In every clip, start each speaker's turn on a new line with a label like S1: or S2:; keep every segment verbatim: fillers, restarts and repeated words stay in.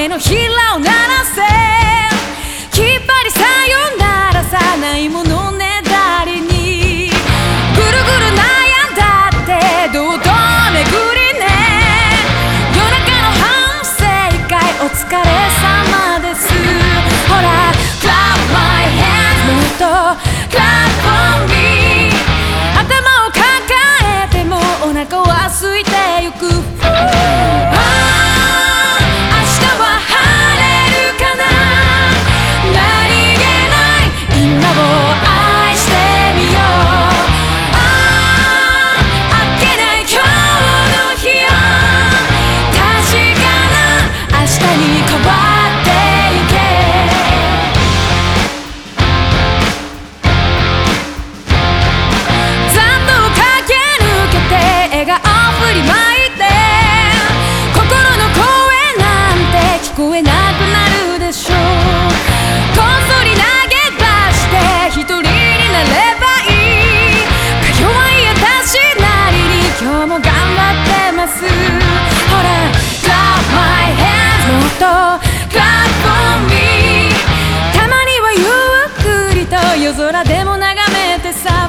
S1: 手のひらを鳴らせきっぱりさよならさないものねだりにぐるぐる悩んだってどうとめぐりね夜中の反省会お疲れ様ですほら Clap my hands もっと Clap for me 頭を抱えてもお腹は空いてゆく振りまいて心の声なんて聞こえなくなるでしょうこっそり投げ出して一人になればいいか弱い私なりに今日も頑張ってますほら Clap my hands もっと Clap for me たまにはゆっくりと夜空でも眺めてさ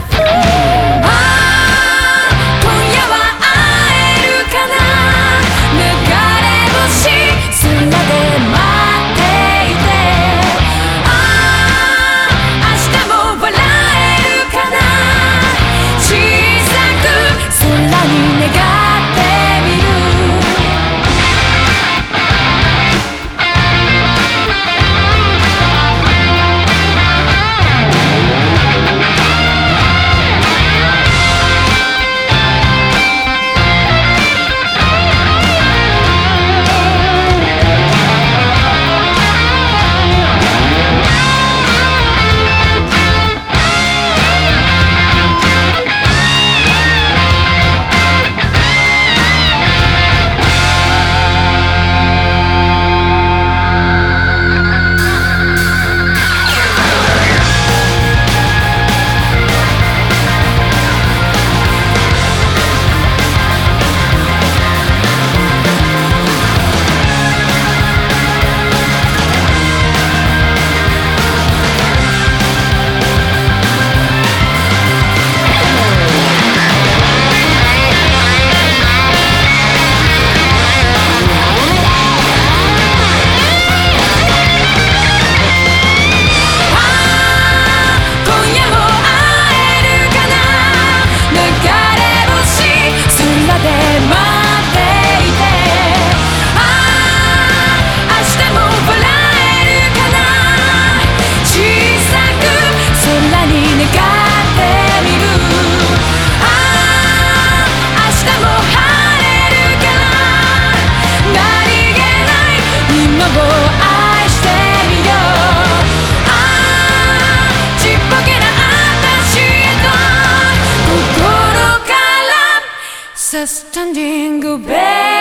S1: Standing ovation